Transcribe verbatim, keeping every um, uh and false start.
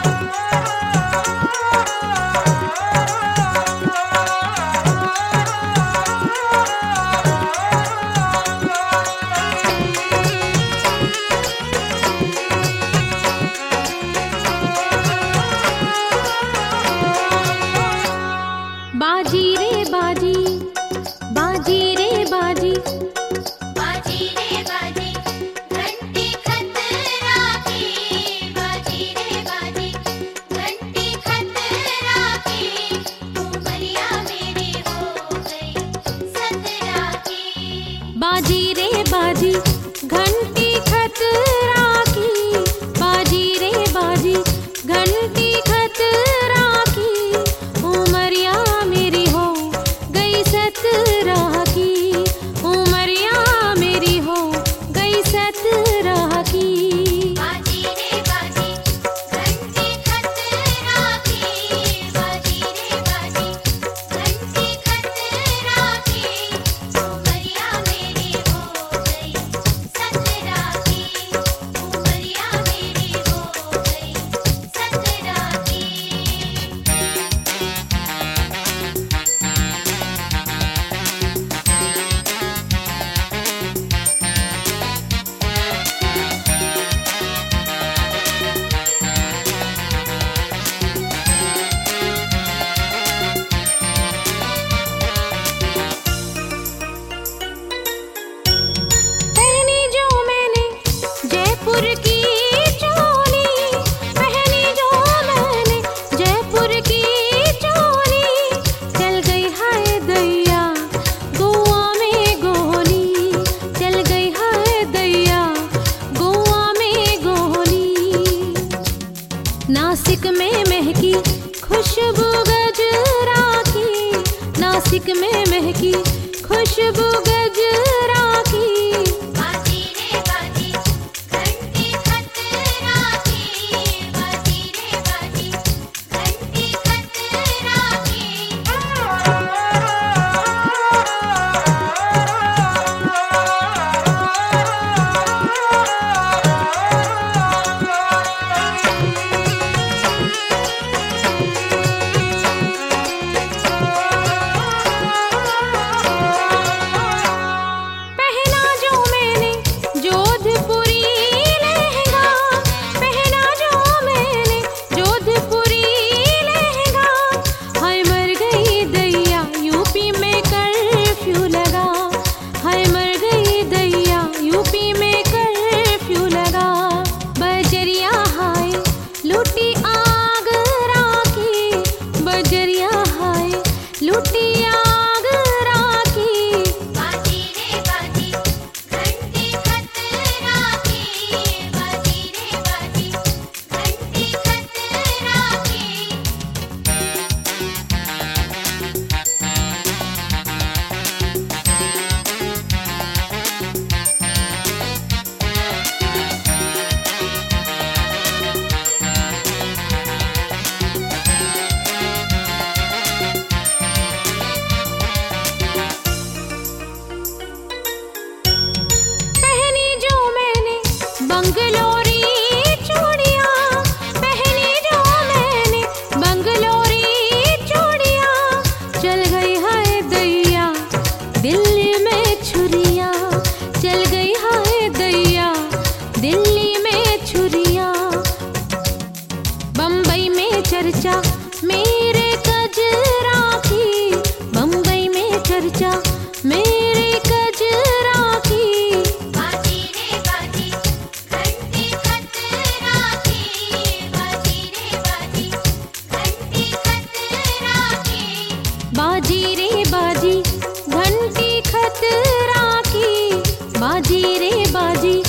बाजी रे बाजी, बाजी रे बाजी, बाजी रे बाजी, घंटी खतरा की। बाजी रे बाजी, घंटी खतरा की। उमरिया मेरी हो गई सतरा की। बाजी रे बाजी, घंटी खतरा की। बाजी रे बाजी, घंटी खतरा की। उमरिया मेरी हो गई सतरा की। उमरिया मेरी हो गई सतरा की। बाजी रे बाजी, घंटी खतरा की। बाजी रे बाजी, घंटी खतरा की। उमरिया मेरी हो गई सतरा की। उमरिया मेरी हो गई सतरा की। पहनी जो मैंने जयपुर की चोली, पहनी जो मैंने जयपुर की चोली। चल गई हाय दैया गोवा में गोली। चल गई हाय दैया गोवा में गोली। नासिक में महकी खुशबू गजरा की। नासिक में महकी खुशबू गजरा की। बाजी रे बाजी, घंटी खतरा की। बाजी रे बाजी, घंटी खतरा की। पहना जो मैंने जोधपुरी लहंगा। पहना जो मैंने जोधपुरी लहंगा। हाय मर गई दैया यूपी में कर्फ्यू लगा। हाय मर गई दैया यूपी में कर्फ्यू लगा। बजरिया हाय लूटी आगरा की। बजरिया हाय लूटी आगरा की। बाजी रे बाजी, घंटी खतरा की। बाजी रे बाजी, घंटी खतरा की। पहनी जो मैंने बंगलोरी चूड़ियाँ। पहनी जो मैंने बंगलोरी चूड़ियाँ। चल गई हाय दैया दिल्ली में छुरियाँ। चल गई हाय दैया दिल्ली में छुरियाँ। बम्बई में चर्चा मेरे कजरा की। बम्बई में चर्चा मेरे कजरा की। बाजी रे बाजी, घंटी खतरा की। बाजी रे बाजी, घंटी खतरा की। बाजी रे बाजी, घंटी खतरा की। बाजी रे बाजी,